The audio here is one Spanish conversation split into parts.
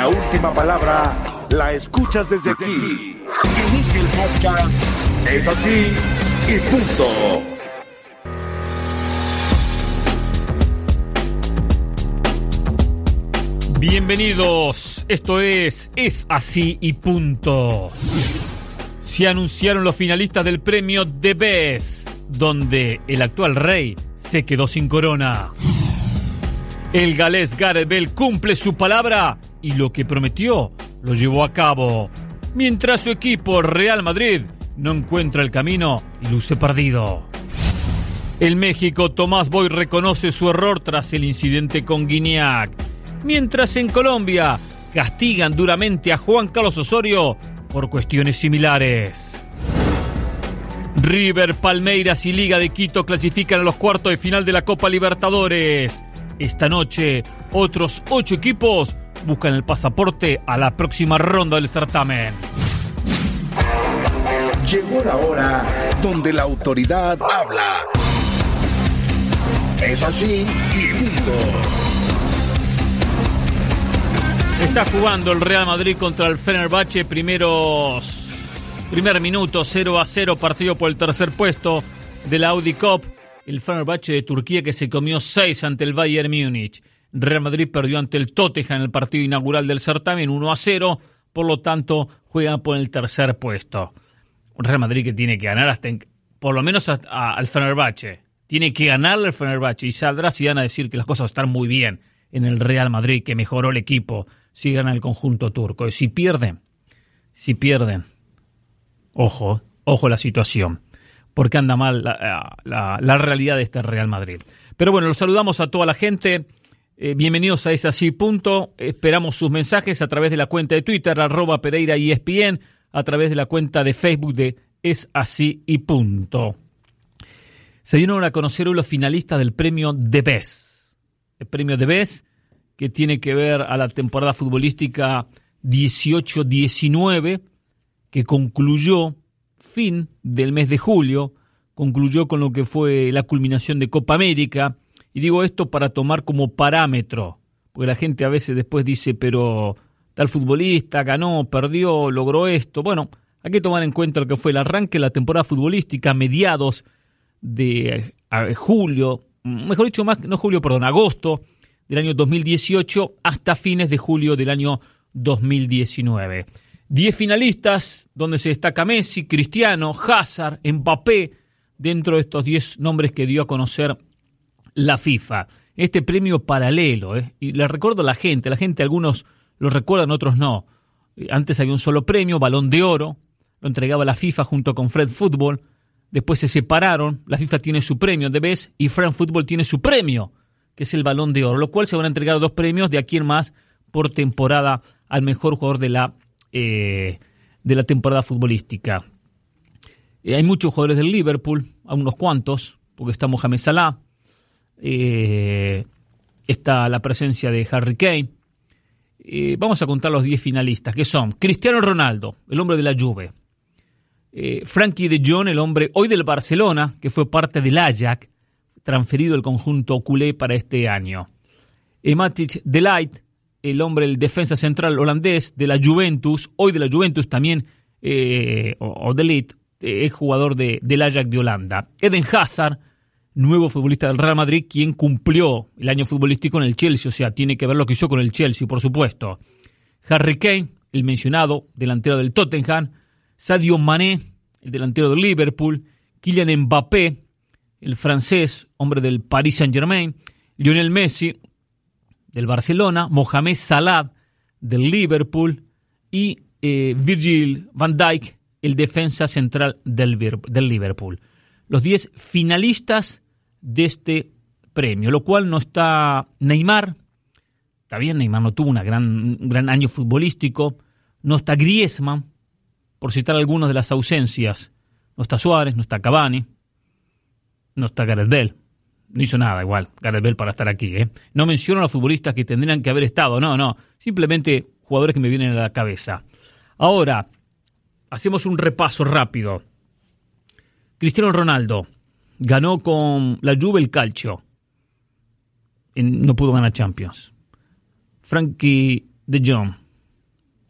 La última palabra la escuchas desde aquí. Inicia el podcast. Es así y punto. Bienvenidos, esto es así y punto. Se anunciaron los finalistas del premio The Best, donde el actual rey se quedó sin corona. El galés Gareth Bale cumple su palabra y lo que prometió lo llevó a cabo, mientras su equipo Real Madrid no encuentra el camino y luce perdido. En México, Tomás Boy reconoce su error tras el incidente con Gignac, mientras en Colombia castigan duramente a Juan Carlos Osorio por cuestiones similares. River, Palmeiras y Liga de Quito clasifican a los cuartos de final de la Copa Libertadores. Esta noche, otros 8 equipos buscan el pasaporte a la próxima ronda del certamen. Llegó la hora donde la autoridad habla. Es así y punto. Está jugando el Real Madrid contra el Fenerbahce, primer minuto, 0-0, partido por el tercer puesto de la Audi Cup. El Fenerbahce de Turquía que se comió 6 ante el Bayern Múnich. Real Madrid perdió ante el Tottenham en el partido inaugural del certamen 1-0, por lo tanto juega por el tercer puesto. Un Real Madrid que tiene que ganar por lo menos al Fenerbahce. Tiene que ganarle al Fenerbahce y saldrá si van a decir que las cosas están muy bien en el Real Madrid, que mejoró el equipo, si gana el conjunto turco. Y si pierden, ojo la situación, porque anda mal la realidad de este Real Madrid. Pero bueno, los saludamos a toda la gente. Bienvenidos a Es Así Punto. Esperamos sus mensajes a través de la cuenta de Twitter, @PereiraESPN, a través de la cuenta de Facebook de Es Así y Punto. Se dieron a conocer hoy los finalistas del premio The Best. El premio The Best, que tiene que ver a la temporada futbolística 18-19, que concluyó fin del mes de julio, concluyó con lo que fue la culminación de Copa América. Y digo esto para tomar como parámetro, porque la gente a veces después dice, pero tal futbolista ganó, perdió, logró esto. Bueno, hay que tomar en cuenta lo que fue el arranque de la temporada futbolística a mediados de julio, mejor dicho, agosto del año 2018 hasta fines de julio del año 2019. 10 finalistas, donde se destaca Messi, Cristiano, Hazard, Mbappé, dentro de estos 10 nombres que dio a conocer la FIFA. Este premio paralelo, y le recuerdo a la gente algunos lo recuerdan, otros no. Antes había un solo premio, Balón de Oro, lo entregaba la FIFA junto con Fred Football. Después se separaron, la FIFA tiene su premio The Best y Fred Football tiene su premio, que es el Balón de Oro, lo cual se van a entregar 2 premios de aquí en más por temporada al mejor jugador de la temporada futbolística. Hay muchos jugadores del Liverpool, a unos cuantos, porque está Mohamed Salah, está la presencia de Harry Kane. Vamos a contar los 10 finalistas, que son Cristiano Ronaldo, el hombre de la Juve, Frankie de Jong, el hombre hoy del Barcelona, que fue parte del Ajax, transferido del conjunto culé para este año. Matthijs de Ligt, el hombre, el defensa central holandés de la Juventus, hoy de la Juventus también, o de Ligt, es jugador del Ajax de Holanda. Eden Hazard, nuevo futbolista del Real Madrid, quien cumplió el año futbolístico en el Chelsea, o sea, tiene que ver lo que hizo con el Chelsea, por supuesto. Harry Kane, el mencionado, delantero del Tottenham. Sadio Mané, el delantero del Liverpool. Kylian Mbappé, el francés, hombre del Paris Saint-Germain. Lionel Messi, del Barcelona. Mohamed Salah, del Liverpool. Y Virgil van Dijk, el defensa central del Liverpool. Los 10 finalistas de este premio, lo cual no está Neymar. Está bien, Neymar no tuvo un gran año futbolístico. No está Griezmann, por citar algunas de las ausencias. No está Suárez, no está Cavani, no está Gareth Bale. No hizo nada igual Gareth Bale para estar aquí. No menciono a los futbolistas que tendrían que haber estado, no. Simplemente jugadores que me vienen a la cabeza. Ahora, hacemos un repaso rápido. Cristiano Ronaldo ganó con la Juve el Calcio. No pudo ganar Champions. Frankie de Jong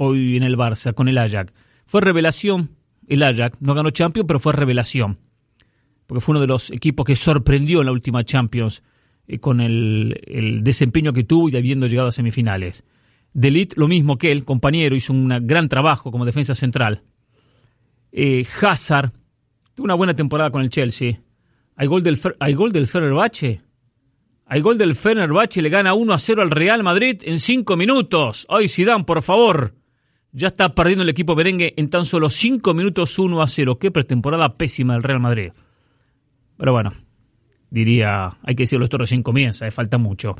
hoy en el Barça con el Ajax. Fue revelación el Ajax, no ganó Champions, pero fue revelación, porque fue uno de los equipos que sorprendió en la última Champions con el desempeño que tuvo y habiendo llegado a semifinales. De Ligt, lo mismo que él, compañero, hizo un gran trabajo como defensa central. Hazard tuvo una buena temporada con el Chelsea. Hay gol del Fenerbahce. Hay gol del Fenerbahce, le gana 1-0 al Real Madrid en 5 minutos. Ay, Zidane, por favor. Ya está perdiendo el equipo merengue en tan solo 5 minutos 1-0. Qué pretemporada pésima del Real Madrid. Pero bueno, diría, hay que decirlo, esto recién comienza, falta mucho.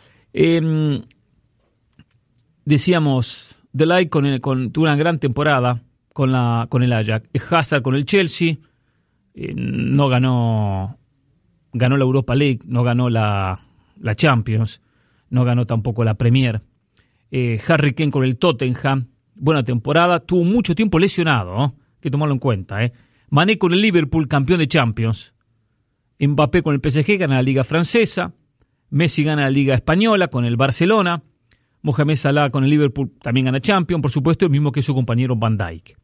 Decíamos, De Ligt tuvo una gran temporada con el Ajax. Hazard con el Chelsea, no ganó la Europa League, no ganó la Champions, no ganó tampoco la Premier. Harry Kane con el Tottenham, buena temporada, tuvo mucho tiempo lesionado, hay que tomarlo en cuenta. Mané con el Liverpool, campeón de Champions. Mbappé con el PSG gana la Liga Francesa. Messi gana la Liga Española con el Barcelona. Mohamed Salah con el Liverpool también gana Champions, por supuesto, el mismo que su compañero Van Dijk.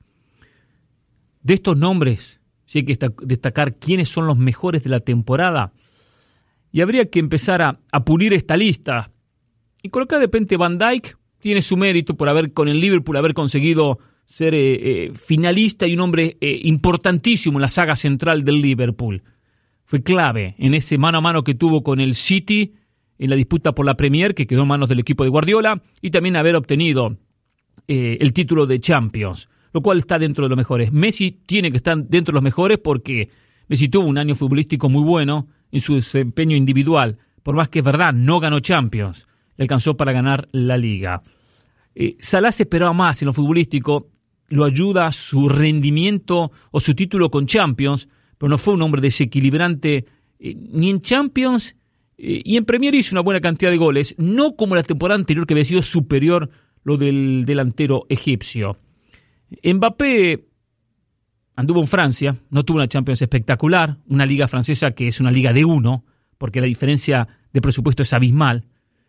De estos nombres, sí hay que destacar quiénes son los mejores de la temporada. Y habría que empezar a pulir esta lista. Y colocar de repente Van Dijk tiene su mérito por con el Liverpool haber conseguido ser finalista y un hombre importantísimo en la saga central del Liverpool. Fue clave en ese mano a mano que tuvo con el City en la disputa por la Premier, que quedó en manos del equipo de Guardiola, y también haber obtenido el título de Champions, lo cual está dentro de los mejores. Messi tiene que estar dentro de los mejores porque Messi tuvo un año futbolístico muy bueno en su desempeño individual. Por más que es verdad, no ganó Champions, le alcanzó para ganar la Liga. Salah se esperaba más en lo futbolístico, lo ayuda su rendimiento o su título con Champions, pero no fue un hombre desequilibrante ni en Champions y en Premier hizo una buena cantidad de goles, no como la temporada anterior que había sido superior lo del delantero egipcio. Mbappé anduvo en Francia, no tuvo una Champions espectacular, una liga francesa que es una liga de uno, porque la diferencia de presupuesto es abismal.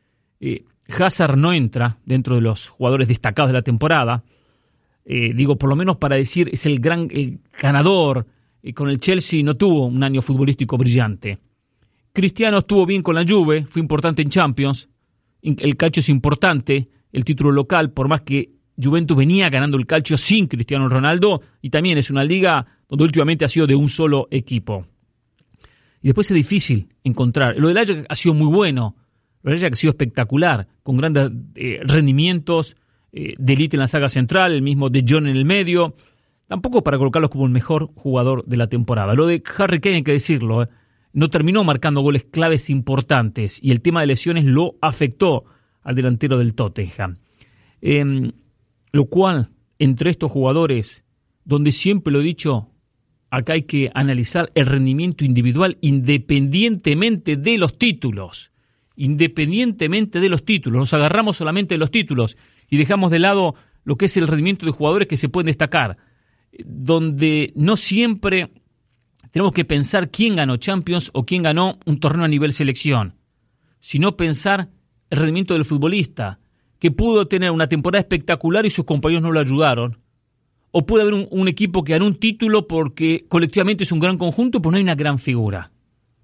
Hazard no entra dentro de los jugadores destacados de la temporada, por lo menos para decir es el ganador. Con el Chelsea no tuvo un año futbolístico brillante. Cristiano estuvo bien con la Juve, fue importante en Champions, el calcio es importante, el título local, por más que Juventus venía ganando el calcio sin Cristiano Ronaldo, y también es una liga donde últimamente ha sido de un solo equipo. Y después es difícil encontrar. Lo del Ajax ha sido muy bueno, lo del Ajax ha sido espectacular, con grandes rendimientos, De Ligt en la saga central, el mismo De Jong en el medio, tampoco para colocarlos como el mejor jugador de la temporada. Lo de Harry Kane, hay que decirlo, no terminó marcando goles claves importantes y el tema de lesiones lo afectó al delantero del Tottenham. Lo cual, entre estos jugadores, donde siempre lo he dicho, acá hay que analizar el rendimiento individual independientemente de los títulos. Independientemente de los títulos. Nos agarramos solamente de los títulos y dejamos de lado lo que es el rendimiento de jugadores que se pueden destacar. Donde no siempre tenemos que pensar quién ganó Champions o quién ganó un torneo a nivel selección, sino pensar el rendimiento del futbolista, que pudo tener una temporada espectacular y sus compañeros no lo ayudaron, o puede haber un equipo que ganó un título porque colectivamente es un gran conjunto, pero no hay una gran figura.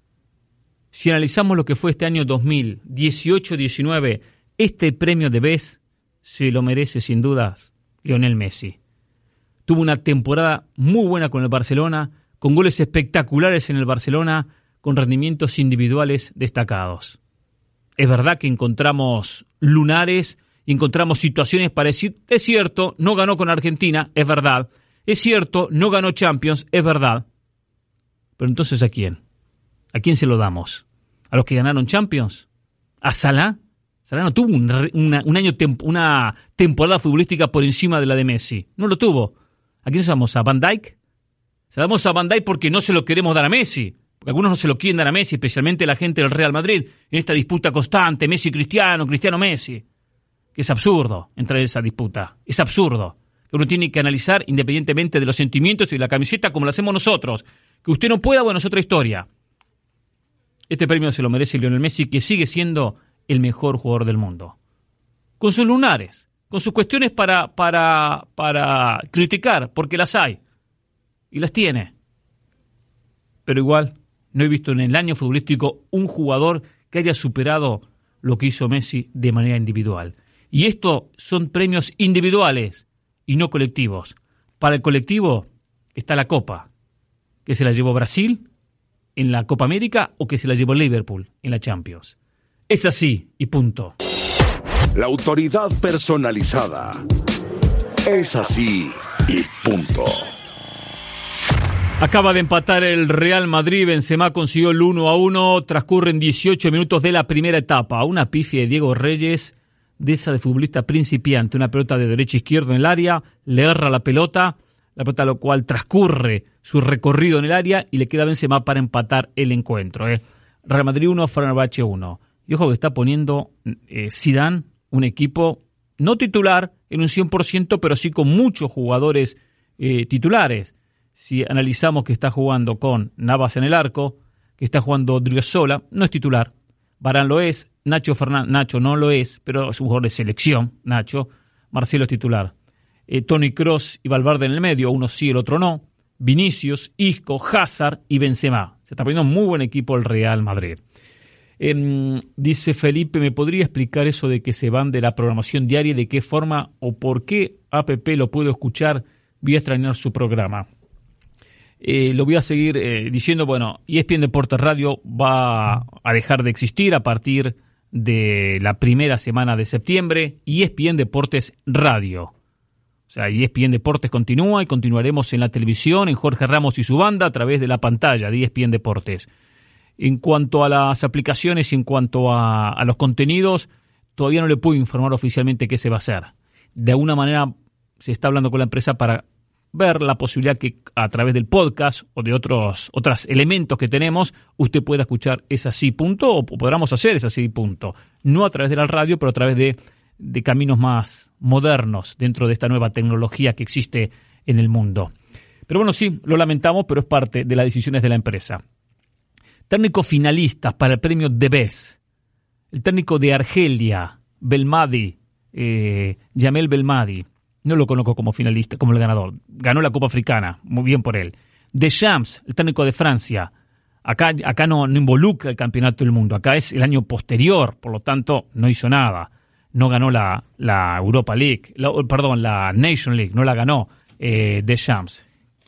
Si analizamos lo que fue este año 2018-19, este premio de Best se lo merece sin dudas Lionel Messi. Tuvo una temporada muy buena con el Barcelona, con goles espectaculares en el Barcelona, con rendimientos individuales destacados. Es verdad que encontramos lunares y encontramos situaciones para decir, es cierto, no ganó con Argentina, es verdad. Es cierto, no ganó Champions, es verdad. Pero entonces, ¿a quién? ¿A quién se lo damos? ¿A los que ganaron Champions? ¿A Salah? Salah no tuvo una temporada futbolística por encima de la de Messi. No lo tuvo. ¿A quién se damos? ¿A Van Dijk? Se damos a Van Dijk porque no se lo queremos dar a Messi. Porque algunos no se lo quieren dar a Messi, especialmente la gente del Real Madrid, en esta disputa constante, Messi-Cristiano, Cristiano-Messi. Que es absurdo entrar en esa disputa. Es absurdo. Uno tiene que analizar independientemente de los sentimientos y de la camiseta como lo hacemos nosotros. Que usted no pueda, bueno, es otra historia. Este premio se lo merece Lionel Messi, que sigue siendo el mejor jugador del mundo. Con sus lunares, con sus cuestiones para criticar, porque las hay, y las tiene. Pero igual, no he visto en el año futbolístico un jugador que haya superado lo que hizo Messi de manera individual. Y esto son premios individuales y no colectivos. Para el colectivo está la Copa, que se la llevó Brasil en la Copa América o que se la llevó Liverpool en la Champions. Es así y punto. La autoridad personalizada. Es así y punto. Acaba de empatar el Real Madrid. Benzema consiguió el 1-1. Transcurren 18 minutos de la primera etapa. Una pifia de Diego Reyes, de esa de futbolista principiante. Una pelota de derecha a izquierda en el área. Le erra la pelota, lo cual transcurre su recorrido en el área y le queda a Benzema para empatar el encuentro. Real Madrid 1, Fenerbahce 1. Y ojo que está poniendo Zidane un equipo no titular en un 100%, pero sí con muchos jugadores titulares. Si analizamos que está jugando con Navas en el arco, que está jugando Driosola, no es titular. Varane lo es, Nacho no lo es, pero es un jugador de selección, Nacho. Marcelo es titular. Toni Kroos y Valverde en el medio, uno sí, el otro no. Vinicius, Isco, Hazard y Benzema. Se está poniendo un muy buen equipo el Real Madrid. Dice Felipe, ¿me podría explicar eso de que se van de la programación diaria y de qué forma o por qué APP lo puedo escuchar? Voy a extrañar su programa. Lo voy a seguir diciendo, bueno, ESPN Deportes Radio va a dejar de existir a partir de la primera semana de septiembre. ESPN Deportes Radio. O sea, ESPN Deportes continúa y continuaremos en la televisión, en Jorge Ramos y su banda, a través de la pantalla de ESPN Deportes. En cuanto a las aplicaciones y en cuanto a los contenidos, todavía no le puedo informar oficialmente qué se va a hacer. De alguna manera se está hablando con la empresa para ver la posibilidad que a través del podcast o de otros elementos que tenemos, usted pueda escuchar Es Así Punto o podamos hacer Es Así Punto. No a través de la radio, pero a través de caminos más modernos dentro de esta nueva tecnología que existe en el mundo. Pero bueno, sí, lo lamentamos, pero es parte de las decisiones de la empresa. Técnicos finalistas para el premio The Best. El técnico de Argelia, Belmadi, Jamel Belmadi. No lo conozco como finalista, como el ganador. Ganó la Copa Africana, muy bien por él. Deschamps, el técnico de Francia. Acá no involucra el campeonato del mundo. Acá es el año posterior, por lo tanto no hizo nada. No ganó la Europa League, la Nation League, no la ganó Deschamps.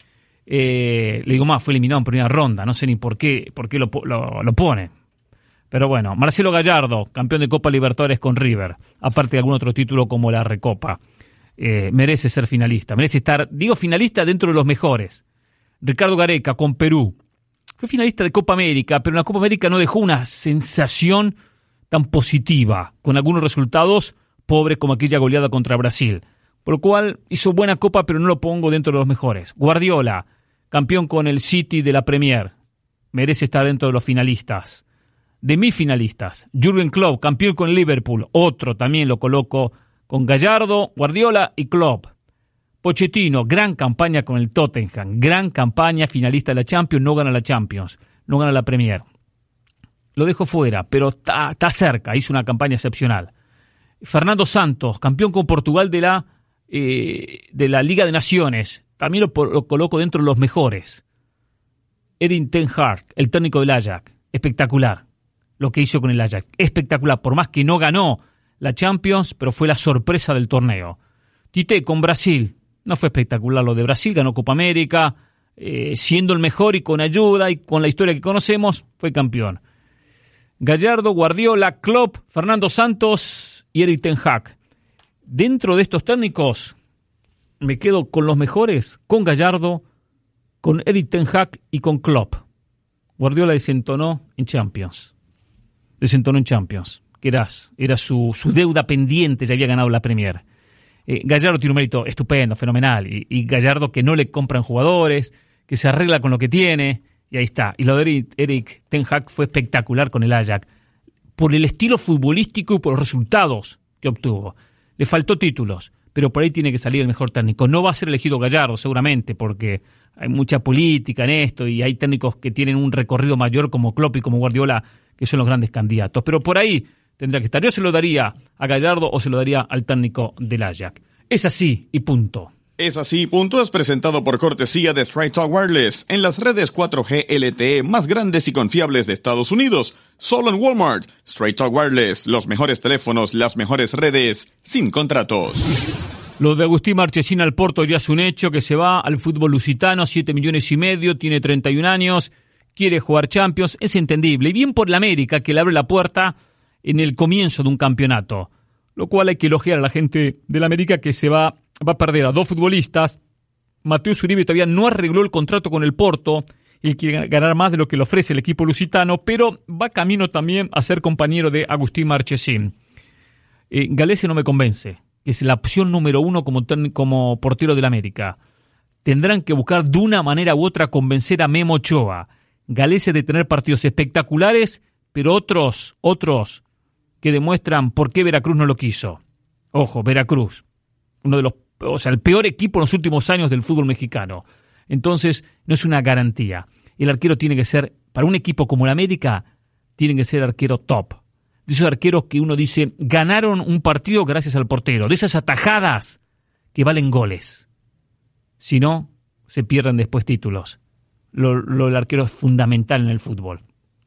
Le digo más, fue eliminado en primera ronda, no sé ni por qué lo pone. Pero bueno, Marcelo Gallardo, campeón de Copa Libertadores con River, aparte de algún otro título como la Recopa. Merece ser finalista, merece estar, digo finalista dentro de los mejores. Ricardo Gareca con Perú, fue finalista de Copa América, pero en la Copa América no dejó una sensación tan positiva, con algunos resultados pobres como aquella goleada contra Brasil. Por lo cual hizo buena Copa, pero no lo pongo dentro de los mejores. Guardiola, campeón con el City de la Premier, merece estar dentro de los finalistas. De mis finalistas, Jürgen Klopp, campeón con Liverpool, otro también lo coloco con Gallardo, Guardiola y Klopp. Pochettino, gran campaña con el Tottenham, gran campaña, finalista de la Champions, no gana la Champions, no gana la Premier. Lo dejo fuera, pero está cerca, hizo una campaña excepcional. Fernando Santos, campeón con Portugal de la Liga de Naciones, también lo coloco dentro de los mejores. Erik ten Hag, el técnico del Ajax, espectacular lo que hizo con el Ajax, espectacular, por más que no ganó la Champions, pero fue la sorpresa del torneo. Tite con Brasil, no fue espectacular lo de Brasil, ganó Copa América, siendo el mejor y con ayuda y con la historia que conocemos, fue campeón. Gallardo, Guardiola, Klopp, Fernando Santos y Erik ten Hag. Dentro de estos técnicos me quedo con los mejores, con Gallardo, con Erik ten Hag y con Klopp. Guardiola desentonó en Champions. Que era su deuda pendiente, ya había ganado la Premier. Gallardo tiene un mérito estupendo, fenomenal. Y Gallardo que no le compran jugadores, que se arregla con lo que tiene, y ahí está. Y lo de Erik ten Hag fue espectacular con el Ajax, por el estilo futbolístico y por los resultados que obtuvo. Le faltó títulos, pero por ahí tiene que salir el mejor técnico. No va a ser elegido Gallardo, seguramente, porque hay mucha política en esto y hay técnicos que tienen un recorrido mayor como Klopp y como Guardiola, que son los grandes candidatos. Pero por ahí tendrá que estar. Yo se lo daría a Gallardo o se lo daría al técnico del Ajax. Es así y punto. Es así, punto, es presentado por cortesía de Straight Talk Wireless en las redes 4G LTE más grandes y confiables de Estados Unidos. Solo en Walmart. Straight Talk Wireless, los mejores teléfonos, las mejores redes, sin contratos. Lo de Agustín Marchesín al Porto ya es un hecho, que se va al fútbol lusitano, 7,5 millones, tiene 31 años, quiere jugar Champions, es entendible. Y bien por la América, que le abre la puerta en el comienzo de un campeonato. Lo cual hay que elogiar a la gente de la América, que se va a perder a 2 futbolistas. Mateus Uribe todavía no arregló el contrato con el Porto. Él quiere ganar más de lo que le ofrece el equipo lusitano, pero va camino también a ser compañero de Agustín Marchesín. Gallese no me convence, que es la opción número 1 como portero del América. Tendrán que buscar de una manera u otra convencer a Memo Ochoa. Gallese de tener partidos espectaculares, pero otros que demuestran por qué Veracruz no lo quiso. Ojo, Veracruz, el peor equipo en los últimos años del fútbol mexicano. Entonces, no es una garantía. El arquero tiene que ser, para un equipo como el América, tiene que ser arquero top. De esos arqueros que uno dice, ganaron un partido gracias al portero. De esas atajadas que valen goles. Si no, se pierden después títulos. El arquero es fundamental en el fútbol.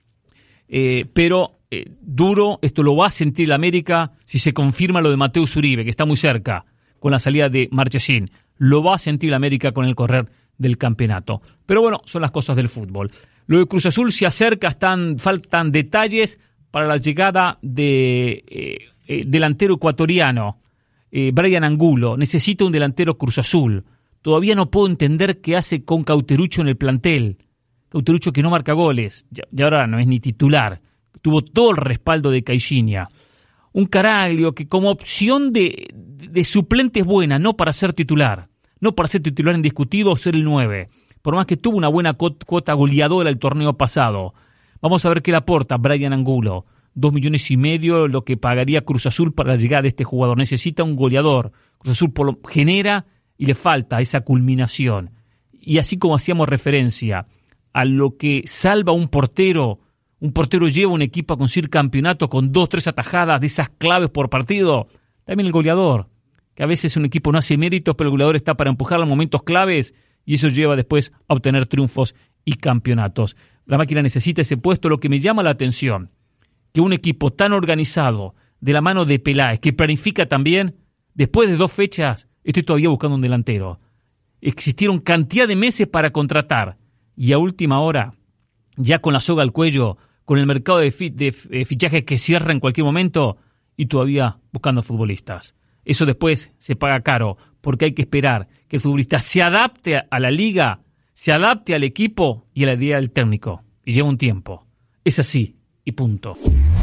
Pero duro, esto lo va a sentir el América si se confirma lo de Mateus Uribe, que está muy cerca con la salida de Marchesín. Lo va a sentir el América con el correr del campeonato. Pero bueno, son las cosas del fútbol. Lo de Cruz Azul se acerca, faltan detalles para la llegada de delantero ecuatoriano, Brian Angulo. Necesita un delantero Cruz Azul. Todavía no puedo entender qué hace con Cauterucho en el plantel. Cauterucho que no marca goles, y ahora no es ni titular. Tuvo todo el respaldo de Caixinha. Un Caraglio que como opción de suplente es buena, no para ser titular. No para ser titular indiscutido o ser el 9. Por más que tuvo una buena cuota goleadora el torneo pasado. Vamos a ver qué le aporta Brian Angulo. 2,5 millones, lo que pagaría Cruz Azul para la llegada de este jugador. Necesita un goleador. Cruz Azul genera y le falta esa culminación. Y así como hacíamos referencia a lo que salva un portero lleva un equipo a conseguir campeonato con 2-3 atajadas de esas claves por partido. También el goleador, que a veces un equipo no hace méritos, pero el goleador está para empujar los momentos claves y eso lleva después a obtener triunfos y campeonatos. La máquina necesita ese puesto. Lo que me llama la atención, que un equipo tan organizado, de la mano de Peláez, que planifica también, después de 2 fechas, estoy todavía buscando un delantero. Existieron cantidad de meses para contratar y a última hora, ya con la soga al cuello, con el mercado de fichajes que cierra en cualquier momento y todavía buscando futbolistas. Eso después se paga caro porque hay que esperar que el futbolista se adapte a la liga, se adapte al equipo y a la idea del técnico. Y lleva un tiempo. Es así y punto.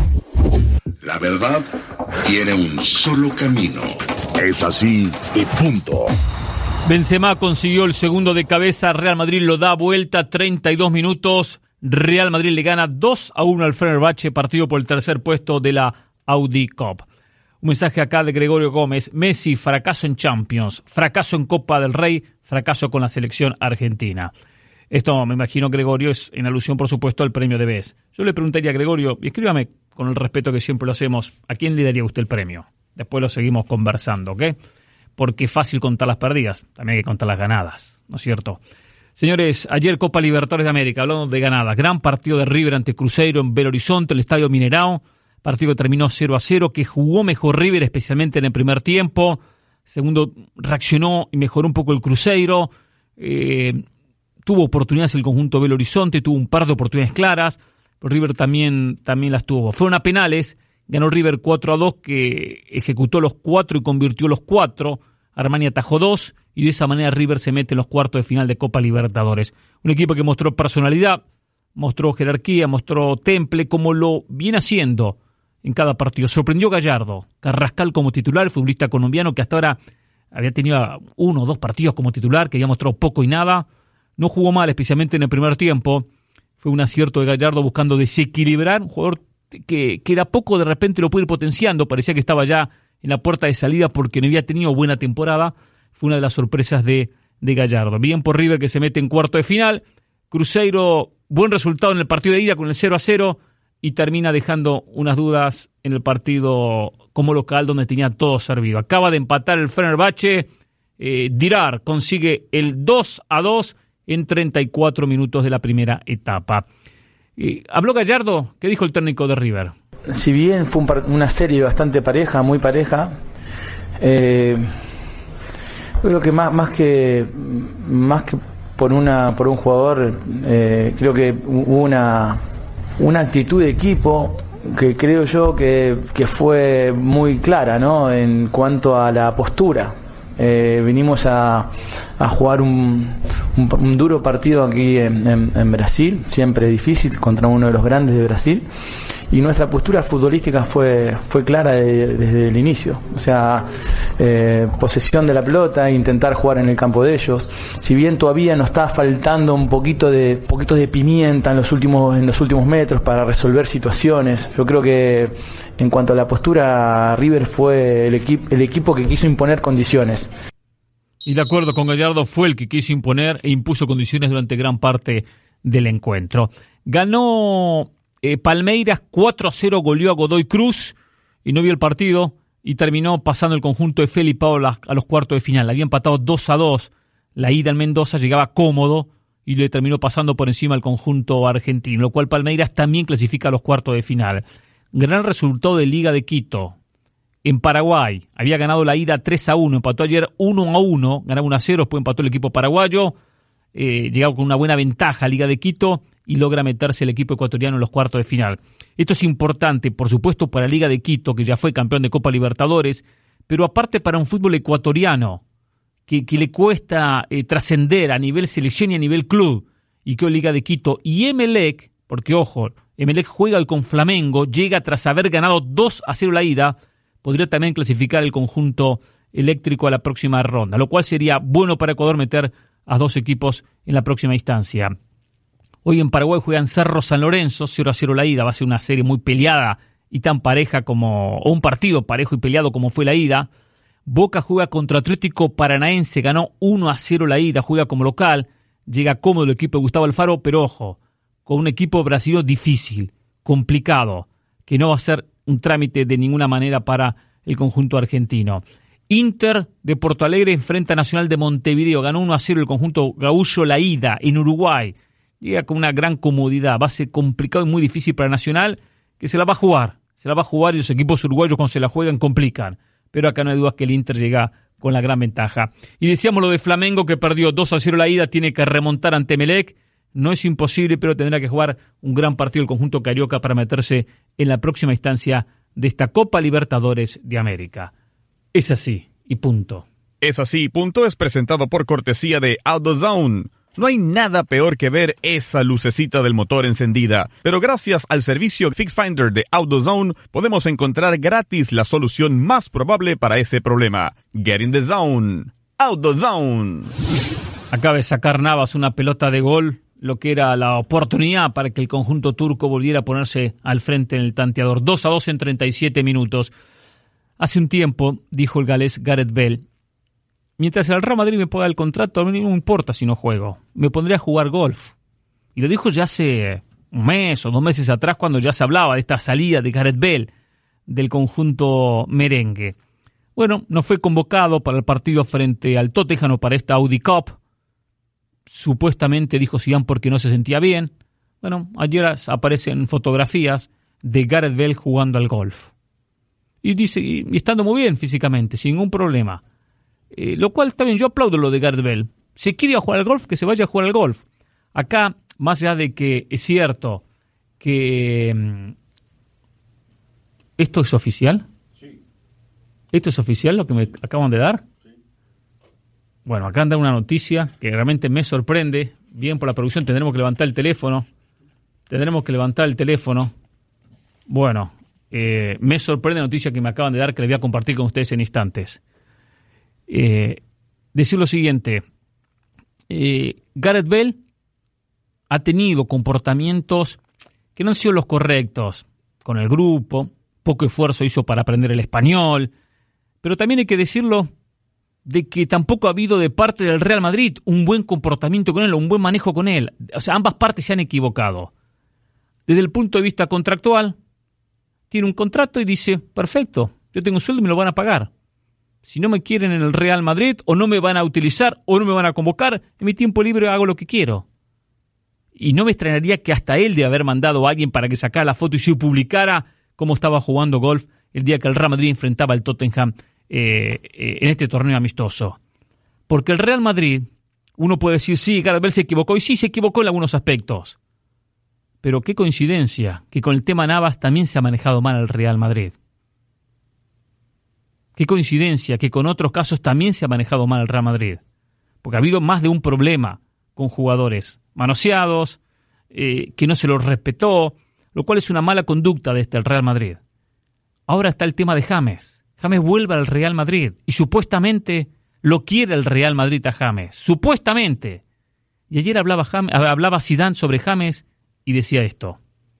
La verdad tiene un solo camino. Es así y punto. Benzema consiguió el segundo de cabeza. Real Madrid lo da vuelta. 32 minutos. Real Madrid le gana 2-1 al Fenerbahce, partido por el tercer puesto de la Audi Cup. Un mensaje acá de Gregorio Gómez. Messi, fracaso en Champions, fracaso en Copa del Rey, fracaso con la selección argentina. Esto, me imagino, Gregorio, es en alusión, por supuesto, al premio de BES. Yo le preguntaría a Gregorio, y escríbame con el respeto que siempre lo hacemos, ¿a quién le daría usted el premio? Después lo seguimos conversando, ¿ok? Porque es fácil contar las perdidas, también hay que contar las ganadas, ¿no es cierto? Señores, ayer Copa Libertadores de América, hablando de ganadas, gran partido de River ante Cruzeiro en Belo Horizonte, el Estadio Mineirão, partido que terminó 0-0, que jugó mejor River, especialmente en el primer tiempo. Segundo, reaccionó y mejoró un poco el Cruzeiro. Tuvo oportunidades el conjunto Belo Horizonte, tuvo un par de oportunidades claras, pero River también las tuvo. Fueron a penales, ganó River 4-2, que ejecutó los 4 y convirtió los 4. Armani atajó 2 y de esa manera River se mete en los cuartos de final de Copa Libertadores. Un equipo que mostró personalidad, mostró jerarquía, mostró temple, como lo viene haciendo en cada partido. Sorprendió Gallardo, Carrascal como titular, el futbolista colombiano que hasta ahora había tenido 1 o 2 partidos como titular, que había mostrado poco y nada. No jugó mal, especialmente en el primer tiempo. Fue un acierto de Gallardo buscando desequilibrar, un jugador que de a poco de repente lo puede ir potenciando. Parecía que estaba ya en la puerta de salida porque no había tenido buena temporada. Fue una de las sorpresas de Gallardo. Bien por River, que se mete en cuarto de final. Cruzeiro, buen resultado en el partido de ida con el 0-0. y termina dejando unas dudas en el partido como local donde tenía todo servido. Acaba de empatar el Fenerbahce, Dirar consigue el 2-2 en 34 minutos de la primera etapa. Habló Gallardo. ¿Qué dijo el técnico de River? Si bien fue una serie bastante pareja, muy pareja, creo que más que por un jugador, creo que hubo una actitud de equipo que creo yo que fue muy clara, ¿no? En cuanto a la postura. Vinimos a jugar un duro partido aquí en Brasil, siempre difícil, contra uno de los grandes de Brasil, y nuestra postura futbolística fue clara desde el inicio. O sea, posesión de la pelota, intentar jugar en el campo de ellos. Si bien todavía nos está faltando un poquito de pimienta en los últimos metros para resolver situaciones, yo creo que en cuanto a la postura, River fue el equipo que quiso imponer condiciones. Y de acuerdo con Gallardo, fue el que quiso imponer e impuso condiciones durante gran parte del encuentro. Ganó Palmeiras 4-0, goleó a Godoy Cruz y no vio el partido y terminó pasando el conjunto de Felipe Paula a los cuartos de final. Había empatado 2-2, la ida en Mendoza, llegaba cómodo y le terminó pasando por encima al conjunto argentino, lo cual Palmeiras también clasifica a los cuartos de final. Gran resultado de Liga de Quito. En Paraguay había ganado la ida 3-1, empató ayer 1-1, ganaba 1-0, después empató el equipo paraguayo, llegaba con una buena ventaja a Liga de Quito y logra meterse el equipo ecuatoriano en los cuartos de final. Esto es importante, por supuesto, para Liga de Quito, que ya fue campeón de Copa Libertadores, pero aparte para un fútbol ecuatoriano que le cuesta trascender a nivel selección y a nivel club, y que Liga de Quito y Emelec, porque ojo, Emelec juega hoy con Flamengo, llega tras haber ganado 2-0 la ida, podría también clasificar el conjunto eléctrico a la próxima ronda, lo cual sería bueno para Ecuador meter a dos equipos en la próxima instancia. Hoy en Paraguay juegan Cerro San Lorenzo, 0-0 la ida, va a ser una serie muy peleada y tan pareja o un partido parejo y peleado como fue la ida. Boca juega contra Atlético Paranaense, ganó 1-0 la ida, juega como local, llega cómodo el equipo de Gustavo Alfaro, pero ojo, con un equipo brasileño difícil, complicado, que no va a ser un trámite de ninguna manera para el conjunto argentino. Inter de Porto Alegre enfrenta a Nacional de Montevideo, ganó 1-0 el conjunto gaúcho la ida en Uruguay. Llega con una gran comodidad, va a ser complicado y muy difícil para Nacional, que se la va a jugar y los equipos uruguayos cuando se la juegan complican. Pero acá no hay dudas que el Inter llega con la gran ventaja. Y decíamos lo de Flamengo, que perdió 2-0 la ida, tiene que remontar ante Emelec. No es imposible, pero tendrá que jugar un gran partido el conjunto carioca para meterse en la próxima instancia de esta Copa Libertadores de América. Es así, y punto. Es así, y punto es presentado por cortesía de AutoZone. No hay nada peor que ver esa lucecita del motor encendida, pero gracias al servicio Fix Finder de AutoZone podemos encontrar gratis la solución más probable para ese problema. Get in the zone. AutoZone. Acaba de sacar Navas una pelota de gol, lo que era la oportunidad para que el conjunto turco volviera a ponerse al frente en el tanteador. 2-2 en 37 minutos. Hace un tiempo, dijo el galés Gareth Bale, mientras el Real Madrid me paga el contrato, a mí no me importa si no juego. Me pondré a jugar golf. Y lo dijo ya hace un mes o 2 meses atrás, cuando ya se hablaba de esta salida de Gareth Bale del conjunto merengue. Bueno, no fue convocado para el partido frente al Tottenham o para esta Audi Cup. Supuestamente dijo Zidane porque no se sentía bien. Bueno, ayer aparecen fotografías de Gareth Bale jugando al golf. Y dice, y estando muy bien físicamente, sin ningún problema. Lo cual está bien, yo aplaudo lo de Gareth Bale. Si quiere ir a jugar al golf, que se vaya a jugar al golf. Acá, más allá de que es cierto que ¿esto es oficial? Sí. ¿Esto es oficial lo que me acaban de dar? Sí. Bueno, acá anda una noticia que realmente me sorprende. Bien por la producción, tendremos que levantar el teléfono. Bueno, me sorprende la noticia que me acaban de dar, que les voy a compartir con ustedes en instantes. Decir lo siguiente, Gareth Bale ha tenido comportamientos que no han sido los correctos con el grupo, poco esfuerzo hizo para aprender el español, pero también hay que decirlo de que tampoco ha habido de parte del Real Madrid un buen comportamiento con él, un buen manejo con él. O sea, ambas partes se han equivocado. Desde el punto de vista contractual, tiene un contrato y dice, perfecto, yo tengo un sueldo y me lo van a pagar. Si no me quieren en el Real Madrid, o no me van a utilizar, o no me van a convocar, en mi tiempo libre hago lo que quiero. Y no me extrañaría que hasta él de haber mandado a alguien para que sacara la foto y se publicara cómo estaba jugando golf el día que el Real Madrid enfrentaba al Tottenham en este torneo amistoso. Porque el Real Madrid, uno puede decir, sí, Gareth Bale se equivocó, y sí, se equivocó en algunos aspectos. Pero qué coincidencia que con el tema Navas también se ha manejado mal el Real Madrid. Qué coincidencia que con otros casos también se ha manejado mal el Real Madrid. Porque ha habido más de un problema con jugadores manoseados, que no se los respetó, lo cual es una mala conducta desde el Real Madrid. Ahora está el tema de James. James vuelve al Real Madrid y supuestamente lo quiere el Real Madrid a James. Supuestamente. Y ayer hablaba Zidane sobre James y decía esto.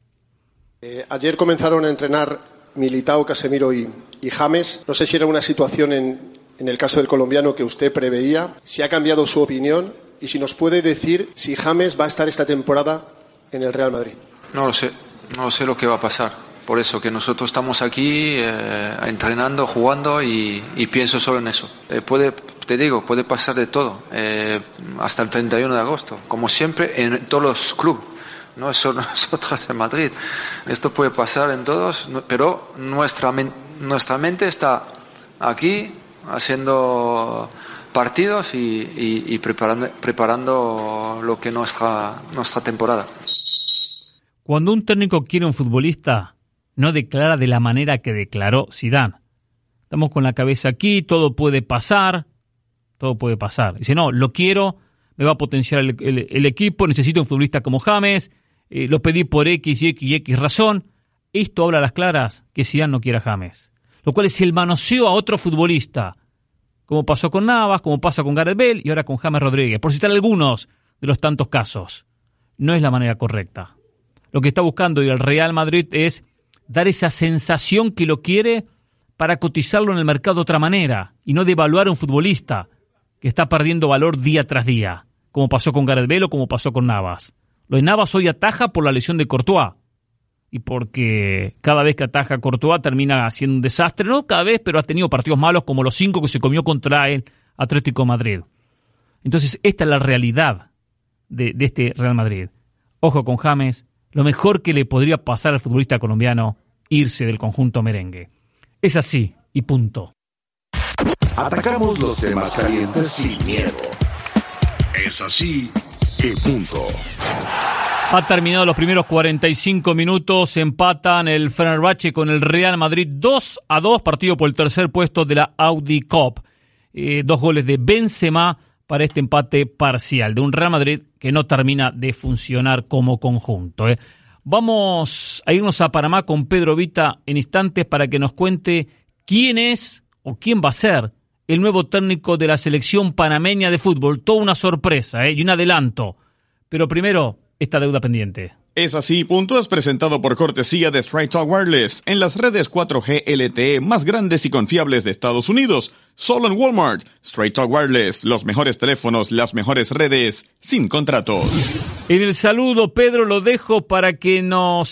Ayer comenzaron a entrenar Militao, Casemiro y James. No sé si era una situación en el caso del colombiano que usted preveía, si ha cambiado su opinión y si nos puede decir si James va a estar esta temporada en el Real Madrid. No lo sé lo que va a pasar. Por eso que nosotros estamos aquí entrenando, jugando y pienso solo en eso. Puede pasar de todo, hasta el 31 de agosto, como siempre en todos los clubes. No es solo nosotros en Madrid. Esto puede pasar en todos, pero nuestra mente está aquí haciendo partidos y preparando lo que nuestra temporada. Cuando un técnico quiere un futbolista, no declara de la manera que declaró Zidane. Estamos con la cabeza aquí, todo puede pasar. Dice, no, lo quiero, me va a potenciar el equipo, necesito un futbolista como James, lo pedí por X y X razón. Esto habla a las claras que Zidane no quiere a James. Lo cual es el manoseo a otro futbolista, como pasó con Navas, como pasa con Gareth Bale y ahora con James Rodríguez, por citar algunos de los tantos casos. No es la manera correcta. Lo que está buscando el Real Madrid es dar esa sensación que lo quiere para cotizarlo en el mercado de otra manera y no devaluar a un futbolista que está perdiendo valor día tras día, como pasó con Gareth Bale o como pasó con Navas. Lo de Navas hoy ataja por la lesión de Courtois y porque cada vez que ataja a Courtois termina siendo un desastre, no cada vez, pero ha tenido partidos malos como los 5 que se comió contra el Atlético de Madrid. Entonces esta es la realidad de este Real Madrid. Ojo con James. Lo mejor que le podría pasar al futbolista colombiano, irse del conjunto merengue. Es así, y punto. Atacamos los temas calientes sin miedo. Es así Y punto. Ha terminado los primeros 45 minutos, empatan el Fenerbahce con el Real Madrid 2-2, partido por el tercer puesto de la Audi Cup. 2 goles de Benzema para este empate parcial de un Real Madrid que no termina de funcionar como conjunto. Vamos a irnos a Panamá con Pedro Vita en instantes para que nos cuente quién es o quién va a ser el nuevo técnico de la selección panameña de fútbol. Toda una sorpresa y un adelanto. Pero primero, esta deuda pendiente. Es así, punto es presentado por cortesía de Straight Talk Wireless en las redes 4G LTE más grandes y confiables de Estados Unidos. Solo en Walmart. Straight Talk Wireless, los mejores teléfonos, las mejores redes, sin contratos. En el saludo, Pedro, lo dejo para que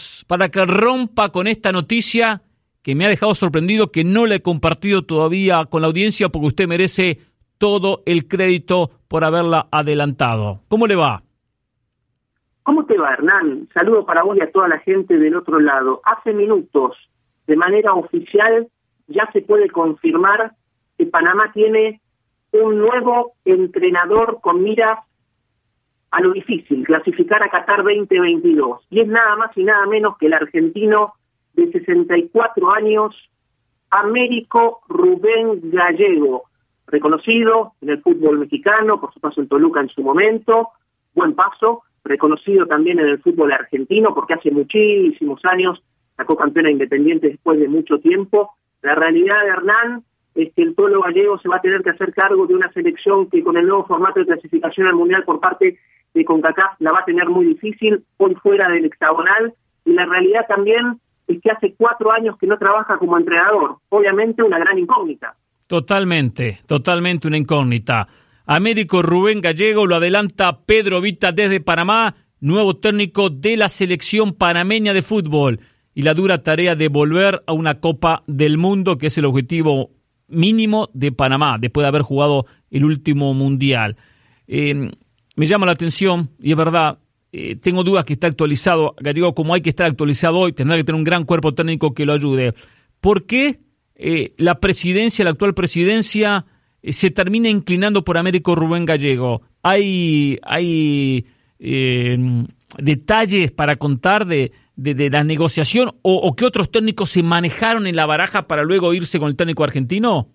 rompa con esta noticia que me ha dejado sorprendido, que no le he compartido todavía con la audiencia, porque usted merece todo el crédito por haberla adelantado. ¿Cómo le va? ¿Cómo te va, Hernán? Saludo para vos y a toda la gente del otro lado. Hace minutos, de manera oficial, ya se puede confirmar que Panamá tiene un nuevo entrenador con miras a lo difícil, clasificar a Qatar 2022. Y es nada más y nada menos que el argentino de 64 años, Américo Rubén Gallego, reconocido en el fútbol mexicano, por su paso en Toluca en su momento, buen paso, reconocido también en el fútbol argentino, porque hace muchísimos años sacó campeón a Independiente después de mucho tiempo. La realidad de Hernán es que el pueblo gallego se va a tener que hacer cargo de una selección que con el nuevo formato de clasificación al Mundial por parte de CONCACAF la va a tener muy difícil, hoy fuera del hexagonal, y la realidad también es que hace 4 años que no trabaja como entrenador, obviamente una gran incógnita. Totalmente una incógnita. Américo Rubén Gallego, lo adelanta Pedro Vita desde Panamá, nuevo técnico de la selección panameña de fútbol y la dura tarea de volver a una Copa del Mundo, que es el objetivo mínimo de Panamá, después de haber jugado el último Mundial. Me llama la atención, y es verdad, tengo dudas que está actualizado Gallego como hay que estar actualizado hoy, tendrá que tener un gran cuerpo técnico que lo ayude. ¿Por qué la actual presidencia, se termina inclinando por Américo Rubén Gallego? ¿Hay detalles para contar de la negociación o qué otros técnicos se manejaron en la baraja para luego irse con el técnico argentino?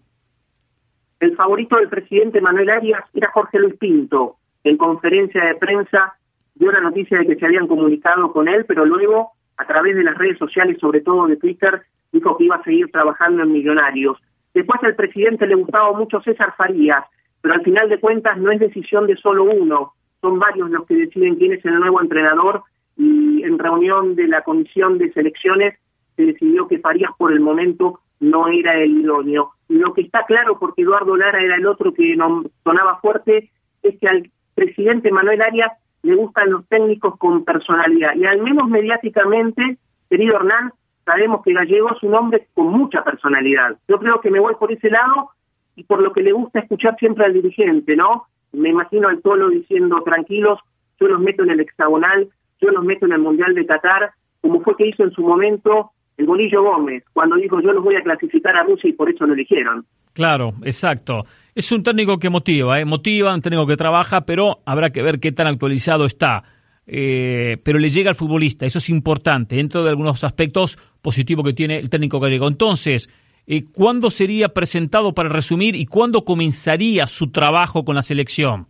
El favorito del presidente Manuel Arias era Jorge Luis Pinto. En conferencia de prensa dio la noticia de que se habían comunicado con él, pero luego, a través de las redes sociales, sobre todo de Twitter, dijo que iba a seguir trabajando en Millonarios. Después al presidente le gustaba mucho César Farías, pero al final de cuentas no es decisión de solo uno, son varios los que deciden quién es el nuevo entrenador, y en reunión de la comisión de selecciones se decidió que Farías por el momento no era el idóneo. Lo que está claro, porque Eduardo Lara era el otro que sonaba fuerte, es que al presidente Manuel Arias le gustan los técnicos con personalidad, y al menos mediáticamente, querido Hernán, sabemos que Gallego es un hombre con mucha personalidad. Yo creo que me voy por ese lado, y por lo que le gusta escuchar siempre al dirigente, ¿no? Me imagino al Tolo diciendo, tranquilos, yo los meto en el hexagonal, yo los meto en el Mundial de Qatar, como fue que hizo en su momento el Bolillo Gómez, cuando dijo yo los voy a clasificar a Rusia y por eso lo eligieron. Claro, exacto. Es un técnico que motiva, un técnico que trabaja, pero habrá que ver qué tan actualizado está. Pero le llega al futbolista, eso es importante, dentro de algunos aspectos positivos que tiene el técnico Gallego. Entonces, ¿cuándo sería presentado, para resumir, y cuándo comenzaría su trabajo con la selección?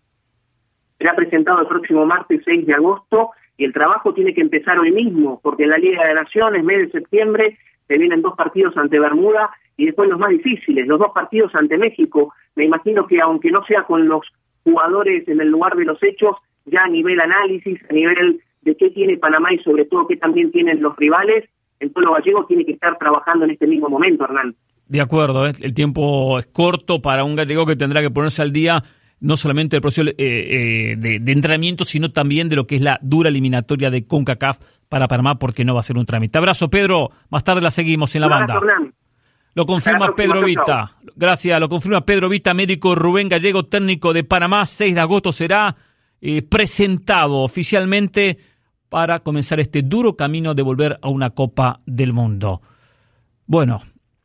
Será presentado el próximo martes 6 de agosto y el trabajo tiene que empezar hoy mismo, porque en la Liga de Naciones, mes de septiembre, se vienen 2 partidos ante Bermuda y después los más difíciles, los 2 partidos ante México. Me imagino que aunque no sea con los jugadores en el lugar de los hechos, ya a nivel análisis, a nivel de qué tiene Panamá y sobre todo qué también tienen los rivales, el pueblo gallego tiene que estar trabajando en este mismo momento, Hernán. De acuerdo, el tiempo es corto para un gallego que tendrá que ponerse al día no solamente del proceso de entrenamiento, sino también de lo que es la dura eliminatoria de CONCACAF para Panamá, porque no va a ser un trámite. Abrazo, Pedro. Más tarde la seguimos en la banda. Hernán. Lo confirma Pedro Vita. Gracias, lo confirma Pedro Vita, médico Rubén Gallego, técnico de Panamá. 6 de agosto será presentado oficialmente para comenzar este duro camino de volver a una Copa del Mundo. Bueno,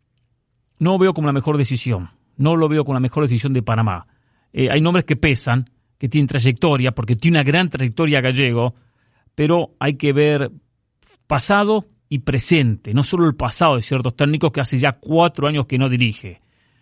no veo como la mejor decisión. No lo veo como la mejor decisión de Panamá. Hay nombres que pesan, que tienen trayectoria, porque tiene una gran trayectoria Gallego, pero hay que ver pasado y presente, no solo el pasado de ciertos técnicos que hace ya 4 años que no dirige.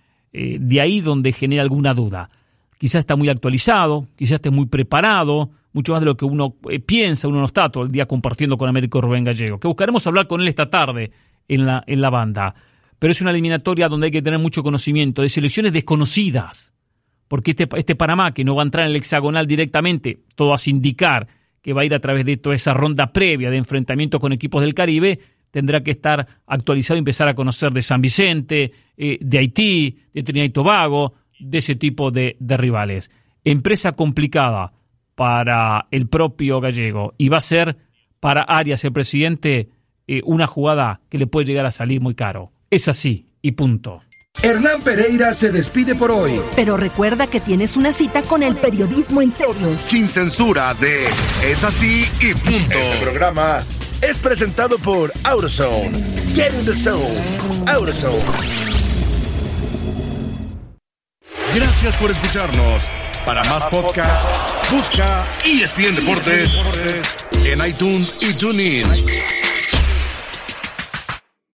De ahí donde genera alguna duda. Quizás está muy actualizado, quizás esté muy preparado, mucho más de lo que uno piensa, uno no está todo el día compartiendo con Américo Rubén Gallego, que buscaremos hablar con él esta tarde en la banda. Pero es una eliminatoria donde hay que tener mucho conocimiento de selecciones desconocidas, porque este Panamá, que no va a entrar en el hexagonal directamente, todo hace indicar que va a ir a través de toda esa ronda previa de enfrentamiento con equipos del Caribe, tendrá que estar actualizado y empezar a conocer de San Vicente, de Haití, de Trinidad y Tobago, de ese tipo de rivales. Empresa complicada para el propio Gallego, y va a ser para Arias, el presidente, una jugada que le puede llegar a salir muy caro. Es así, y punto. Hernán Pereira se despide por hoy. Pero recuerda que tienes una cita con el periodismo en serio. Sin censura de Es Así y Punto. Este programa es presentado por AutoZone. Get in the zone. AutoZone. Gracias por escucharnos. Para más podcasts, busca ESPN Deportes en iTunes y TuneIn.